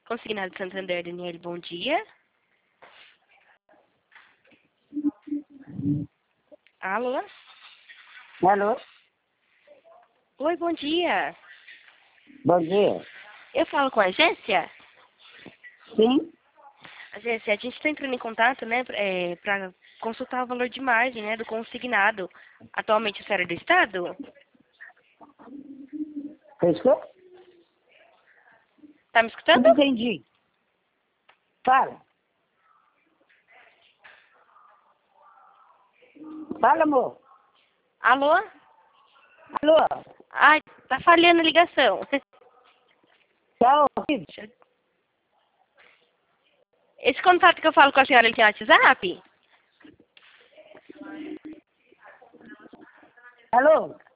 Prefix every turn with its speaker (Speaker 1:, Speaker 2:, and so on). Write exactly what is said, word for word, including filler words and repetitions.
Speaker 1: Consignado Santander, Daniele, bom dia. Alô?
Speaker 2: Alô?
Speaker 1: Oi, bom dia.
Speaker 2: Bom dia.
Speaker 1: Eu falo com a agência?
Speaker 2: Sim?
Speaker 1: Agência, a gente está entrando em contato, né, é, para consultar o valor de margem, né, do consignado. Atualmente, a senhora é do Estado?
Speaker 2: Fez o quê?
Speaker 1: Tá me escutando?
Speaker 2: Não entendi. Fala. Fala, amor.
Speaker 1: Alô?
Speaker 2: Alô?
Speaker 1: Ai, tá falhando a ligação.
Speaker 2: Tá ouvindo?
Speaker 1: Esse contato que eu falo com a senhora aqui no WhatsApp?
Speaker 2: Alô?